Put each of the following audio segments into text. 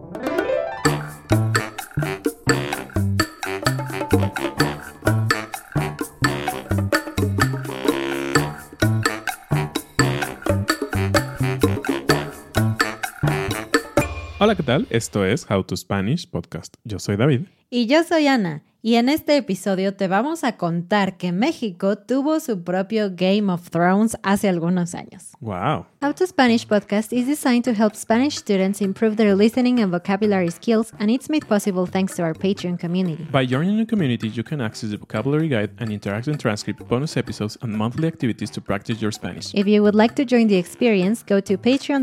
Hola, ¿qué tal? Esto es How to Spanish Podcast. Yo soy David. Y yo soy Ana. Y en este episodio te vamos a contar que México tuvo su propio Game of Thrones hace algunos años. Wow. How to Spanish Podcast is designed to help Spanish students improve their listening and vocabulary skills, and it's made possible thanks to our Patreon community. By joining the community, you can access the vocabulary guide and interactive transcript, bonus episodes, and monthly activities to practice your Spanish. If you would like to join the experience, go to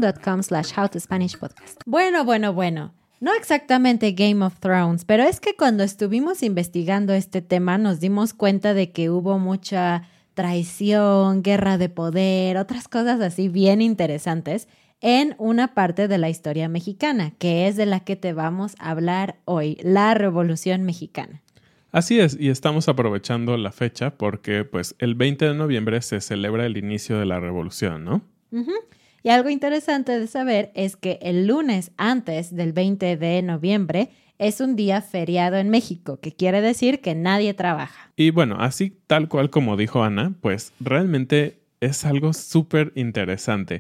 patreon.com/howtospanishpodcast. Bueno. No exactamente Game of Thrones, pero es que cuando estuvimos investigando este tema nos dimos cuenta de que hubo mucha traición, guerra de poder, otras cosas así bien interesantes en una parte de la historia mexicana, que es de la que te vamos a hablar hoy, la Revolución Mexicana. Así es, y estamos aprovechando la fecha porque pues el 20 de noviembre se celebra el inicio de la revolución, ¿no? Uh-huh. Y algo interesante de saber es que el lunes antes del 20 de noviembre es un día feriado en México, que quiere decir que nadie trabaja. Y bueno, así tal cual como dijo Ana, pues realmente es algo súper interesante.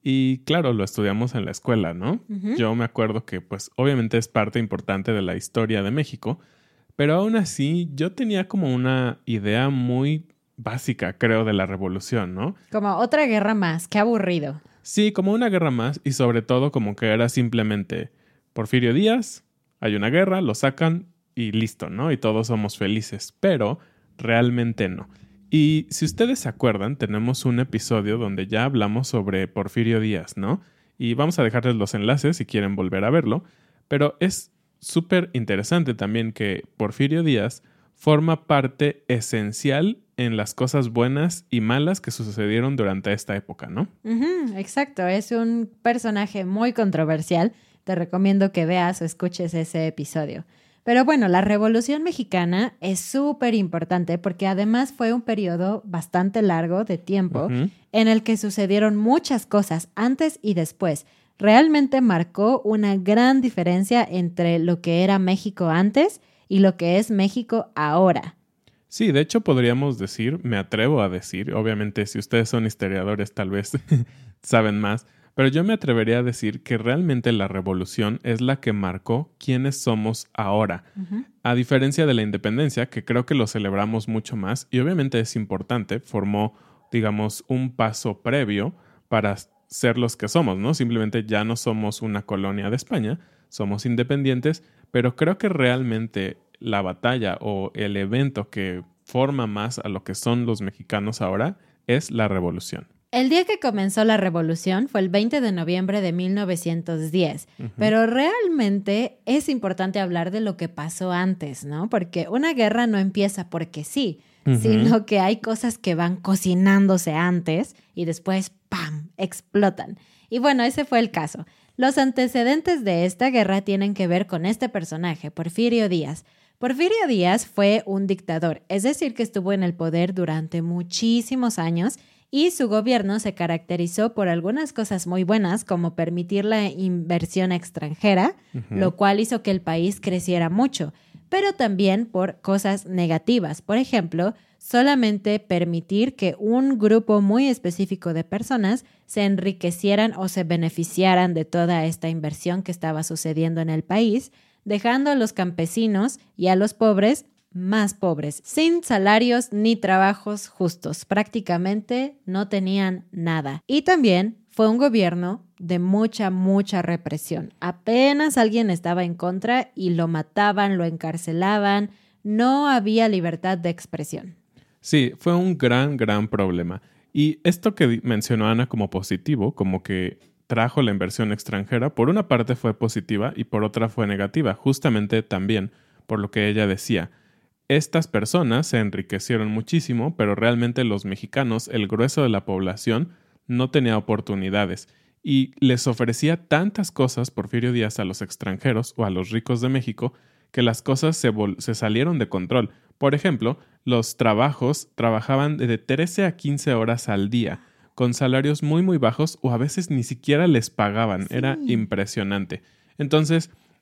Y claro, lo estudiamos en la escuela, ¿no? Uh-huh. Yo me acuerdo que pues obviamente es parte importante de la historia de México, pero aún así yo tenía como una idea muy básica, creo, de la revolución, ¿no? Como otra guerra más, qué aburrido. Sí, como una guerra más y sobre todo como que era simplemente Porfirio Díaz, hay una guerra, lo sacan y listo, ¿no? Y todos somos felices, pero realmente no. Y si ustedes se acuerdan, tenemos un episodio donde ya hablamos sobre Porfirio Díaz, ¿no? Y vamos a dejarles los enlaces si quieren volver a verlo, pero es súper interesante también que Porfirio Díaz forma parte esencial en las cosas buenas y malas que sucedieron durante esta época, ¿no? Uh-huh, exacto, es un personaje muy controversial. Te recomiendo que veas o escuches ese episodio. Pero bueno, la Revolución Mexicana es súper importante porque además fue un periodo bastante largo de tiempo en el que sucedieron muchas cosas antes y después. Realmente marcó una gran diferencia entre lo que era México antes y lo que es México ahora. Sí, de hecho podríamos decir, me atrevo a decir, obviamente si ustedes son historiadores tal vez saben más, pero yo me atrevería a decir que realmente la revolución es la que marcó quiénes somos ahora. Uh-huh. A diferencia de la independencia, que creo que lo celebramos mucho más y obviamente es importante, formó, digamos, un paso previo para ser los que somos, ¿no? Simplemente ya no somos una colonia de España, somos independientes, pero creo que realmente la batalla o el evento que forma más a lo que son los mexicanos ahora es la revolución. El día que comenzó la revolución fue el 20 de noviembre de 1910, pero realmente es importante hablar de lo que pasó antes, ¿no? Porque una guerra no empieza porque sí, sino que hay cosas que van cocinándose antes y después, ¡pam!, explotan. Y bueno, ese fue el caso. Los antecedentes de esta guerra tienen que ver con este personaje, Porfirio Díaz. Porfirio Díaz fue un dictador, es decir, que estuvo en el poder durante muchísimos años y su gobierno se caracterizó por algunas cosas muy buenas, como permitir la inversión extranjera, lo cual hizo que el país creciera mucho, pero también por cosas negativas. Por ejemplo, solamente permitir que un grupo muy específico de personas se enriquecieran o se beneficiaran de toda esta inversión que estaba sucediendo en el país, dejando a los campesinos y a los pobres más pobres, sin salarios ni trabajos justos. Prácticamente no tenían nada. Y también fue un gobierno de mucha represión. Apenas alguien estaba en contra y lo mataban, lo encarcelaban. No había libertad de expresión. Sí, fue un gran problema. Y esto que mencionó Ana como positivo, como que trajo la inversión extranjera, por una parte fue positiva y por otra fue negativa, justamente también por lo que ella decía. Estas personas se enriquecieron muchísimo, pero realmente los mexicanos, el grueso de la población, no tenía oportunidades y les ofrecía tantas cosas Porfirio Díaz a los extranjeros o a los ricos de México que las cosas se salieron de control. Por ejemplo, los trabajaban de 13 a 15 horas al día, con salarios muy bajos o a veces ni siquiera les pagaban. Sí. Era impresionante. Entonces,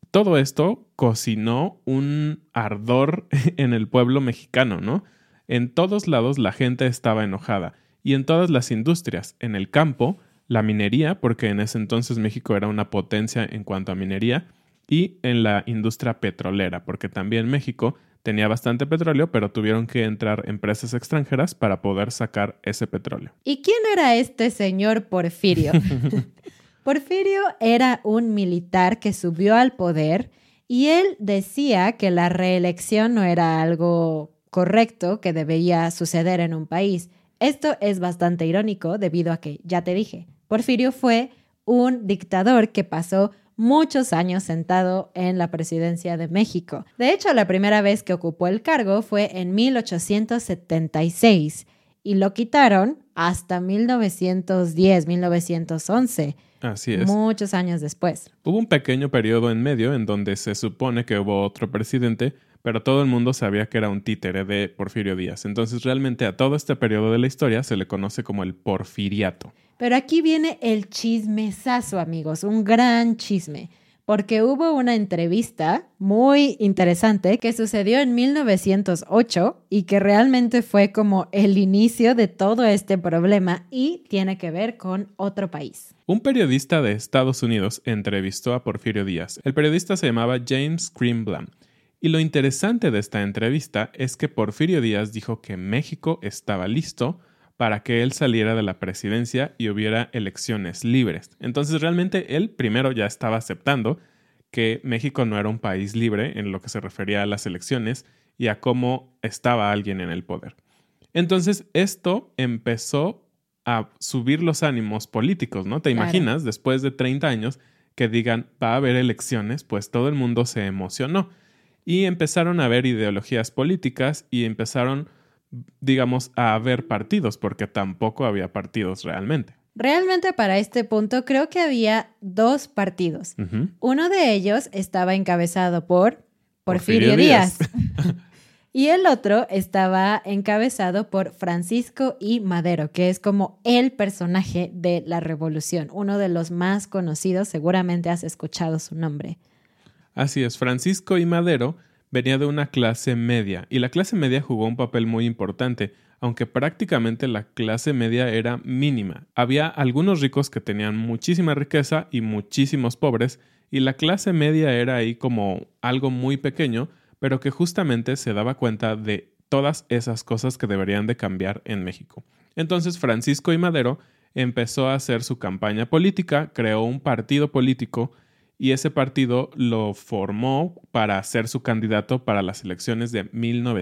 todo esto cocinó un ardor en el pueblo mexicano, ¿no? En todos lados la gente estaba enojada y en todas las industrias, en el campo, la minería, porque en ese entonces México era una potencia en cuanto a minería, y en la industria petrolera, porque también México tenía bastante petróleo, pero tuvieron que entrar empresas extranjeras para poder sacar ese petróleo. ¿Y quién era este señor Porfirio? Porfirio era un militar que subió al poder y él decía que la reelección no era algo correcto que debía suceder en un país. Esto es bastante irónico debido a que, ya te dije, Porfirio fue un dictador que pasó muchos años sentado en la presidencia de México. De hecho, la primera vez que ocupó el cargo fue en 1876 y lo quitaron hasta 1910, 1911. Así es. Muchos años después. Hubo un pequeño periodo en medio en donde se supone que hubo otro presidente, pero todo el mundo sabía que era un títere de Porfirio Díaz. Entonces realmente a todo este periodo de la historia se le conoce como el porfiriato. Pero aquí viene el chismesazo, amigos, un gran chisme, porque hubo una entrevista muy interesante que sucedió en 1908 y que realmente fue como el inicio de todo este problema y tiene que ver con otro país. Un periodista de Estados Unidos entrevistó a Porfirio Díaz. El periodista se llamaba James Greenblatt. Y lo interesante de esta entrevista es que Porfirio Díaz dijo que México estaba listo para que él saliera de la presidencia y hubiera elecciones libres. Entonces realmente él primero ya estaba aceptando que México no era un país libre en lo que se refería a las elecciones y a cómo estaba alguien en el poder. Entonces esto empezó a subir los ánimos políticos, ¿no? ¿Te imaginas? Después de 30 años que digan va a haber elecciones, pues todo el mundo se emocionó. Y empezaron a haber ideologías políticas y empezaron, digamos, a haber partidos, porque tampoco había partidos realmente. Realmente para este punto creo que había dos partidos. Uh-huh. Uno de ellos estaba encabezado por Porfirio Díaz. Y el otro estaba encabezado por Francisco I. Madero, que es como el personaje de la revolución, uno de los más conocidos, seguramente has escuchado su nombre. Así es, Francisco I. Madero venía de una clase media y la clase media jugó un papel muy importante, aunque prácticamente la clase media era mínima. Había algunos ricos que tenían muchísima riqueza y muchísimos pobres y la clase media era ahí como algo muy pequeño, pero que justamente se daba cuenta de todas esas cosas que deberían de cambiar en México. Entonces Francisco I. Madero empezó a hacer su campaña política, creó un partido político y ese partido lo formó para ser su candidato para las elecciones de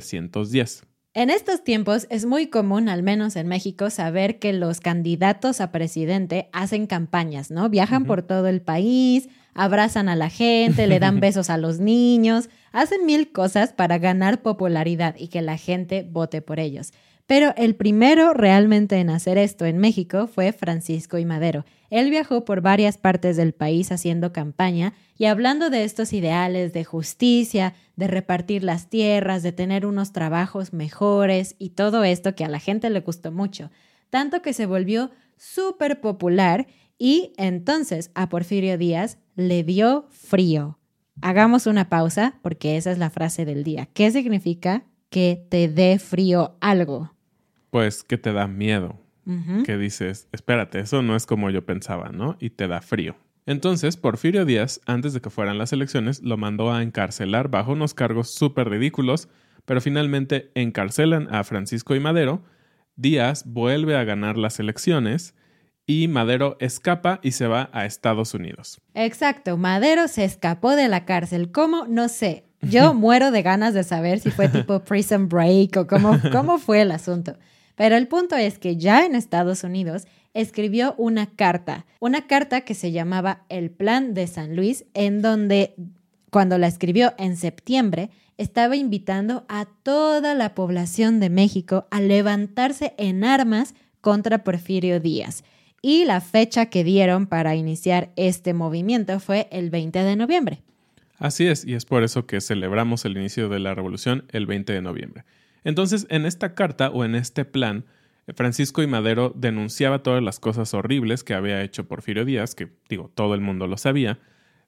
1910. En estos tiempos es muy común, al menos en México, saber que los candidatos a presidente hacen campañas, ¿no? Viajan por todo el país, abrazan a la gente, le dan besos a los niños, hacen mil cosas para ganar popularidad y que la gente vote por ellos. Pero el primero realmente en hacer esto en México fue Francisco I. Madero. Él viajó por varias partes del país haciendo campaña y hablando de estos ideales de justicia, de repartir las tierras, de tener unos trabajos mejores y todo esto que a la gente le gustó mucho. Tanto que se volvió súper popular y entonces a Porfirio Díaz le dio frío. Hagamos una pausa porque esa es la frase del día. ¿Qué significa que te dé frío algo? Pues que te da miedo, Uh-huh. que dices, espérate, eso no es como yo pensaba, ¿no? Y te da frío. Entonces, Porfirio Díaz, antes de que fueran las elecciones, lo mandó a encarcelar bajo unos cargos súper ridículos, pero finalmente encarcelan a Francisco I. Madero, Díaz vuelve a ganar las elecciones y Madero escapa y se va a Estados Unidos. Exacto, Madero se escapó de la cárcel. ¿Cómo? No sé. Yo muero de ganas de saber si fue tipo Prison Break o cómo fue el asunto. Pero el punto es que ya en Estados Unidos escribió una carta que se llamaba El Plan de San Luis, en donde cuando la escribió en septiembre, estaba invitando a toda la población de México a levantarse en armas contra Porfirio Díaz. Y la fecha que dieron para iniciar este movimiento fue el 20 de noviembre. Así es, y es por eso que celebramos el inicio de la revolución el 20 de noviembre. Entonces, en esta carta o en este plan, Francisco I. Madero denunciaba todas las cosas horribles que había hecho Porfirio Díaz, que, todo el mundo lo sabía,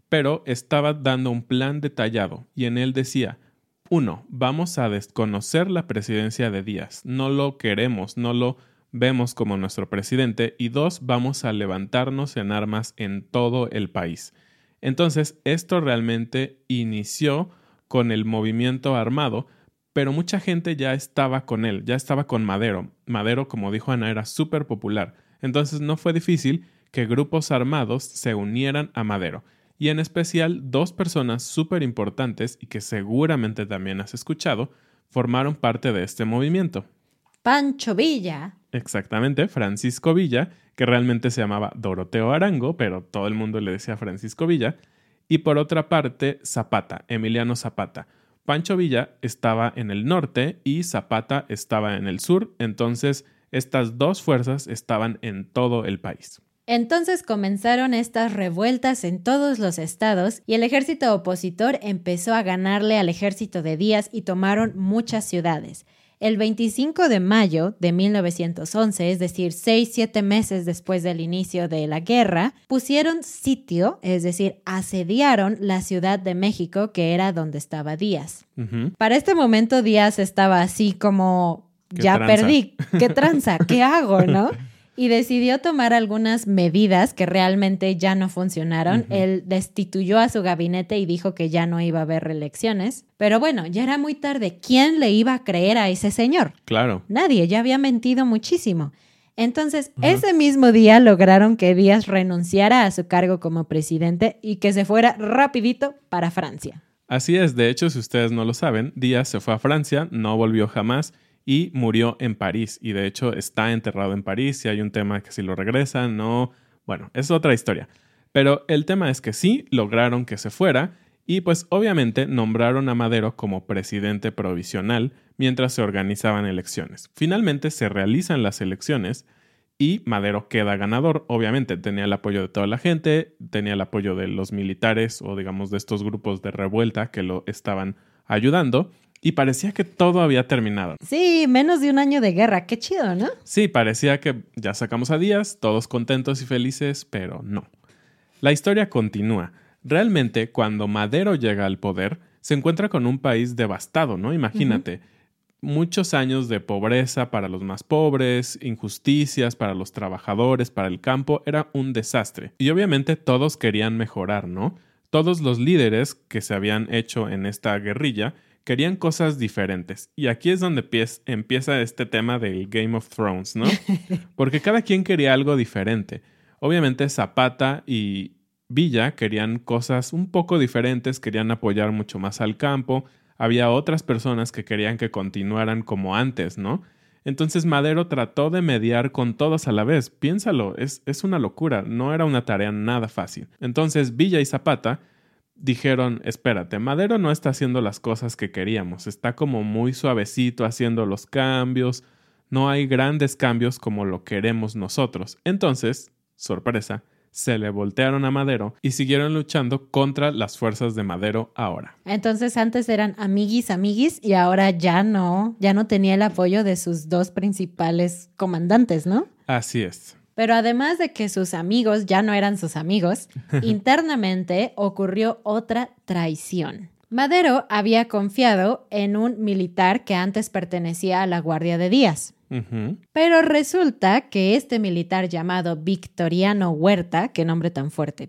pero estaba dando un plan detallado y en él decía: 1. Vamos a desconocer la presidencia de Díaz. No lo queremos, no lo vemos como nuestro presidente. Y 2. Vamos a levantarnos en armas en todo el país. Entonces, esto realmente inició con el movimiento armado, pero mucha gente ya estaba con él, ya estaba con Madero. Madero, como dijo Ana, era súper popular. Entonces no fue difícil que grupos armados se unieran a Madero. Y en especial 2 personas súper importantes y que seguramente también has escuchado, formaron parte de este movimiento. Pancho Villa. Exactamente, Francisco Villa, que realmente se llamaba Doroteo Arango, pero todo el mundo le decía Francisco Villa. Y por otra parte, Zapata, Emiliano Zapata. Pancho Villa estaba en el norte y Zapata estaba en el sur, entonces estas 2 fuerzas estaban en todo el país. Entonces comenzaron estas revueltas en todos los estados y el ejército opositor empezó a ganarle al ejército de Díaz y tomaron muchas ciudades. El 25 de mayo de 1911, es decir, 6-7 meses después del inicio de la guerra, pusieron sitio, es decir, asediaron la Ciudad de México, que era donde estaba Díaz. Uh-huh. Para este momento Díaz estaba así como, ya tranza? perdí, ¿qué tranza? ¿Qué hago, no? Y decidió tomar algunas medidas que realmente ya no funcionaron. Uh-huh. Él destituyó a su gabinete y dijo que ya no iba a haber reelecciones. Pero bueno, ya era muy tarde. ¿Quién le iba a creer a ese señor? Claro. Nadie, ya había mentido muchísimo. Entonces, ese mismo día lograron que Díaz renunciara a su cargo como presidente y que se fuera rapidito para Francia. Así es, de hecho, si ustedes no lo saben, Díaz se fue a Francia, no volvió jamás y murió en París. Y de hecho está enterrado en París y hay un tema que si lo regresan, no... Bueno, es otra historia. Pero el tema es que sí, lograron que se fuera y pues obviamente nombraron a Madero como presidente provisional mientras se organizaban elecciones. Finalmente se realizan las elecciones y Madero queda ganador. Obviamente tenía el apoyo de toda la gente, tenía el apoyo de los militares o digamos de estos grupos de revuelta que lo estaban ayudando y parecía que todo había terminado. Sí, menos de un año de guerra. Qué chido, ¿no? Sí, parecía que ya sacamos a Díaz, todos contentos y felices, pero no. La historia continúa. Realmente, cuando Madero llega al poder, se encuentra con un país devastado, ¿no? Imagínate, muchos años de pobreza para los más pobres, injusticias para los trabajadores, para el campo, era un desastre. Y obviamente todos querían mejorar, ¿no? Todos los líderes que se habían hecho en esta guerrilla querían cosas diferentes. Y aquí es donde empieza este tema del Game of Thrones, ¿no? Porque cada quien quería algo diferente. Obviamente Zapata y Villa querían cosas un poco diferentes, querían apoyar mucho más al campo. Había otras personas que querían que continuaran como antes, ¿no? Entonces Madero trató de mediar con todos a la vez. Piénsalo, es una locura, no era una tarea nada fácil. Entonces Villa y Zapata dijeron, espérate, Madero no está haciendo las cosas que queríamos, está como muy suavecito haciendo los cambios, no hay grandes cambios como lo queremos nosotros. Entonces, sorpresa, se le voltearon a Madero y siguieron luchando contra las fuerzas de Madero ahora. Entonces antes eran amiguis y ahora ya no tenía el apoyo de sus 2 principales comandantes, ¿no? Así es. Pero además de que sus amigos ya no eran sus amigos, internamente ocurrió otra traición. Madero había confiado en un militar que antes pertenecía a la Guardia de Díaz. Uh-huh. Pero resulta que este militar llamado Victoriano Huerta, qué nombre tan fuerte,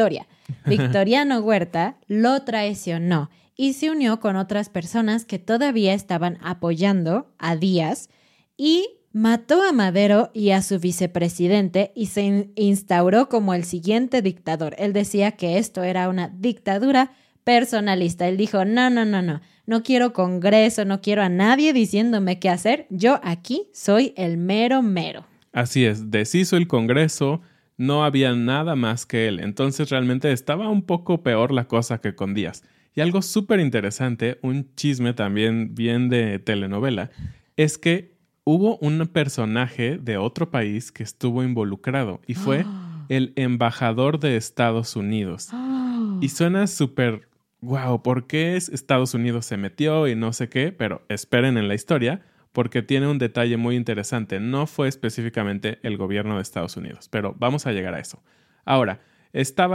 Victoriano Huerta lo traicionó y se unió con otras personas que todavía estaban apoyando a Díaz y mató a Madero y a su vicepresidente y se instauró como el siguiente dictador. Él decía que esto era una dictadura personalista. Él dijo, no quiero Congreso, no quiero a nadie diciéndome qué hacer. Yo aquí soy el mero mero. Así es, deshizo el Congreso, no había nada más que él. Entonces realmente estaba un poco peor la cosa que con Díaz. Y algo súper interesante, un chisme también bien de telenovela, es que hubo un personaje de otro país que estuvo involucrado y fue el embajador de Estados Unidos. Y suena súper, wow, ¿por qué Estados Unidos se metió y no sé qué? Pero esperen en la historia porque tiene un detalle muy interesante. No fue específicamente el gobierno de Estados Unidos, pero vamos a llegar a eso. Ahora, estaba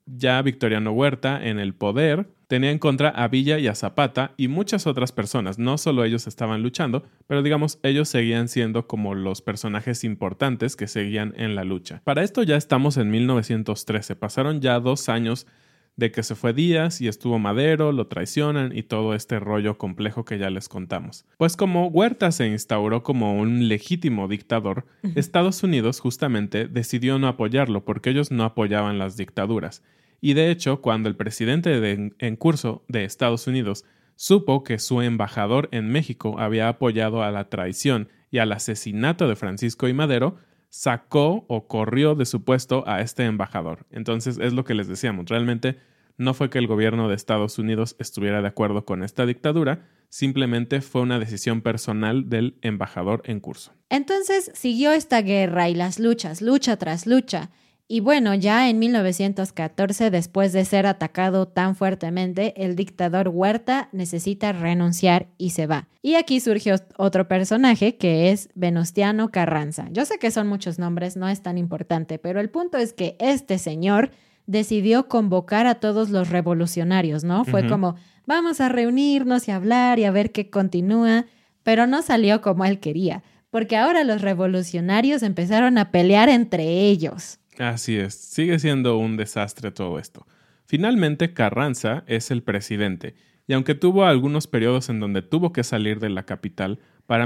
Ya Victoriano Huerta, en el poder, tenía en contra a Villa y a Zapata y muchas otras personas. No solo ellos estaban luchando, pero digamos, ellos seguían siendo como los personajes importantes que seguían en la lucha. Para esto ya estamos en 1913. Pasaron ya 2 años de que se fue Díaz y estuvo Madero, lo traicionan y todo este rollo complejo que ya les contamos. Pues como Huerta se instauró como un legítimo dictador, Estados Unidos justamente decidió no apoyarlo porque ellos no apoyaban las dictaduras. Y de hecho, cuando el presidente en curso de Estados Unidos supo que su embajador en México había apoyado a la traición y al asesinato de Francisco I. Madero, sacó o corrió de su puesto a este embajador. Entonces es lo que les decíamos, realmente no fue que el gobierno de Estados Unidos estuviera de acuerdo con esta dictadura, simplemente fue una decisión personal del embajador en curso. Entonces siguió esta guerra y las luchas, lucha tras lucha. Y bueno, ya en 1914, después de ser atacado tan fuertemente, el dictador Huerta necesita renunciar y se va. Y aquí surge otro personaje que es Venustiano Carranza. Yo sé que son muchos nombres, no es tan importante, pero el punto es que este señor decidió convocar a todos los revolucionarios, ¿no? Fue como, vamos a reunirnos y hablar y a ver qué continúa, pero no salió como él quería, porque ahora los revolucionarios empezaron a pelear entre ellos. Así es, sigue siendo un desastre todo esto. Finalmente, Carranza es el presidente, y aunque tuvo algunos periodos en donde tuvo que salir de la capital, para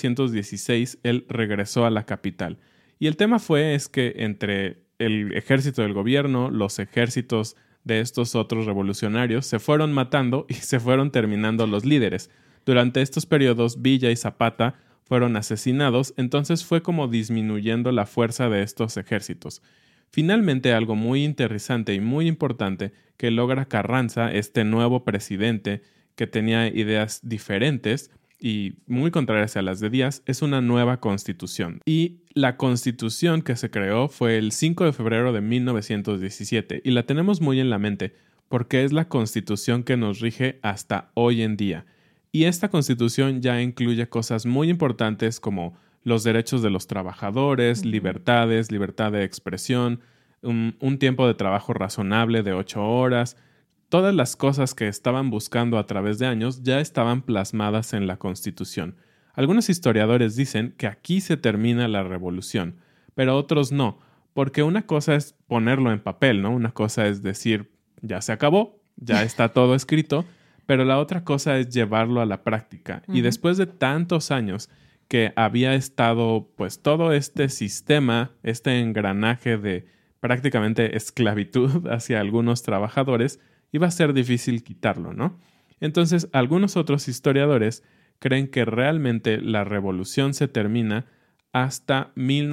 1916 él regresó a la capital. Y el tema es que entre el ejército del gobierno, los ejércitos de estos otros revolucionarios, se fueron matando y se fueron terminando los líderes. Durante estos periodos, Villa y Zapata fueron asesinados, entonces fue como disminuyendo la fuerza de estos ejércitos. Finalmente, algo muy interesante y muy importante que logra Carranza, este nuevo presidente que tenía ideas diferentes y muy contrarias a las de Díaz, es una nueva constitución. Y la constitución que se creó fue el 5 de febrero de 1917 y la tenemos muy en la mente porque es la constitución que nos rige hasta hoy en día. Y esta constitución ya incluye cosas muy importantes como los derechos de los trabajadores, libertades, libertad de expresión, un tiempo de trabajo razonable de 8 horas. Todas las cosas que estaban buscando a través de años ya estaban plasmadas en la Constitución. Algunos historiadores dicen que aquí se termina la revolución, pero otros no, porque una cosa es ponerlo en papel, ¿no? Una cosa es decir, ya se acabó, ya está todo escrito, pero la otra cosa es llevarlo a la práctica. Y después de tantos años que había estado pues todo este sistema, este engranaje de prácticamente esclavitud hacia algunos trabajadores, iba a ser difícil quitarlo, ¿no? Entonces, algunos otros historiadores creen que realmente la revolución se termina hasta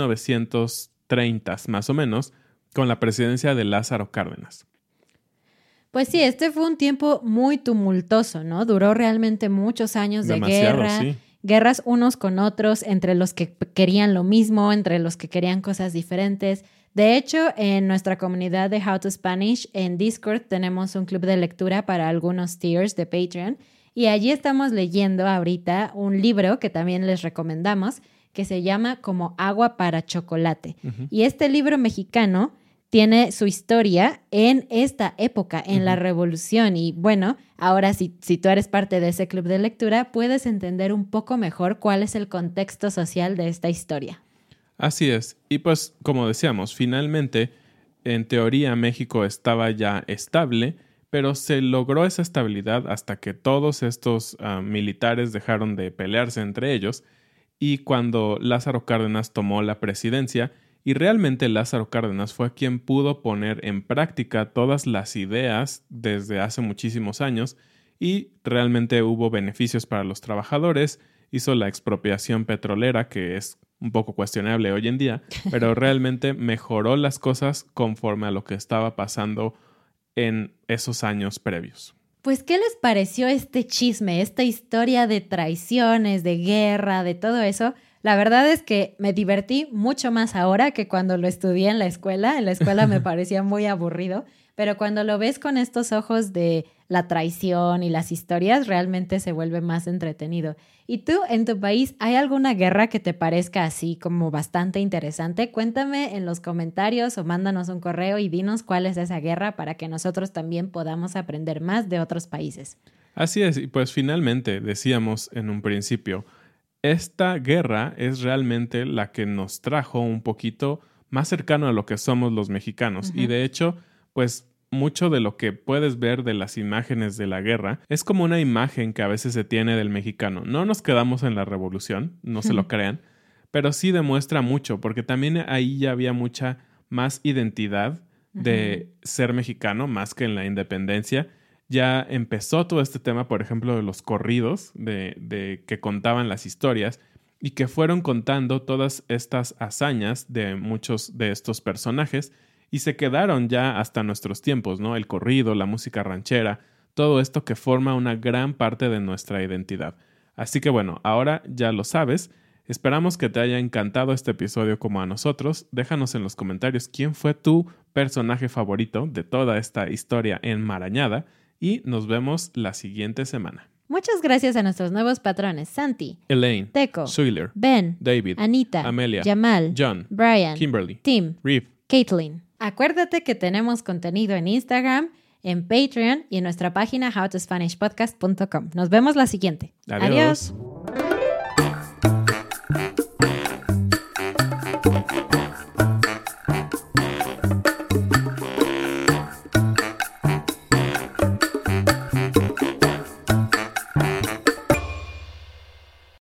1930, más o menos, con la presidencia de Lázaro Cárdenas. Pues sí, este fue un tiempo muy tumultuoso, ¿no? Duró realmente muchos años de guerra, sí. Guerras unos con otros, entre los que querían lo mismo, entre los que querían cosas diferentes. De hecho, en nuestra comunidad de How to Spanish, en Discord, tenemos un club de lectura para algunos tiers de Patreon y allí estamos leyendo ahorita un libro que también les recomendamos, que se llama Como agua para chocolate. Y este libro mexicano tiene su historia en esta época, en la Revolución. Y bueno, ahora si tú eres parte de ese club de lectura, puedes entender un poco mejor cuál es el contexto social de esta historia. Así es. Y pues, como decíamos, finalmente, en teoría, México estaba ya estable, pero se logró esa estabilidad hasta que todos estos militares dejaron de pelearse entre ellos. Y cuando Lázaro Cárdenas tomó la presidencia, y realmente Lázaro Cárdenas fue quien pudo poner en práctica todas las ideas desde hace muchísimos años y realmente hubo beneficios para los trabajadores, hizo la expropiación petrolera, que es un poco cuestionable hoy en día, pero realmente mejoró las cosas conforme a lo que estaba pasando en esos años previos. Pues, ¿qué les pareció este chisme, esta historia de traiciones, de guerra, de todo eso? La verdad es que me divertí mucho más ahora que cuando lo estudié en la escuela. En la escuela me parecía muy aburrido. pero cuando lo ves con estos ojos de la traición y las historias, realmente se vuelve más entretenido. ¿Y tú, en tu país, hay alguna guerra que te parezca así como bastante interesante? Cuéntame en los comentarios o mándanos un correo y dinos cuál es esa guerra para que nosotros también podamos aprender más de otros países. Así es, y pues finalmente decíamos en un principio, esta guerra es realmente la que nos trajo un poquito más cercano a lo que somos los mexicanos. Y de hecho, pues mucho de lo que puedes ver de las imágenes de la guerra es como una imagen que a veces se tiene del mexicano. No nos quedamos en la revolución, no se lo crean, pero sí demuestra mucho, porque también ahí ya había mucha más identidad de ser mexicano, más que en la independencia. Ya empezó todo este tema, por ejemplo, de los corridos, de que contaban las historias y que fueron contando todas estas hazañas de muchos de estos personajes y se quedaron ya hasta nuestros tiempos, ¿no? El corrido, la música ranchera, todo esto que forma una gran parte de nuestra identidad. Así que bueno, ahora ya lo sabes. Esperamos que te haya encantado este episodio como a nosotros. Déjanos en los comentarios quién fue tu personaje favorito de toda esta historia enmarañada y nos vemos la siguiente semana. Muchas gracias a nuestros nuevos patrones: Santi, Elaine, Teco, Schuyler, Ben, David, Anita, Amelia, Jamal, John, Brian, Kimberly, Tim, Reeve. Caitlin. Acuérdate que tenemos contenido en Instagram, en Patreon y en nuestra página howtospanishpodcast.com. Nos vemos la siguiente. Adiós.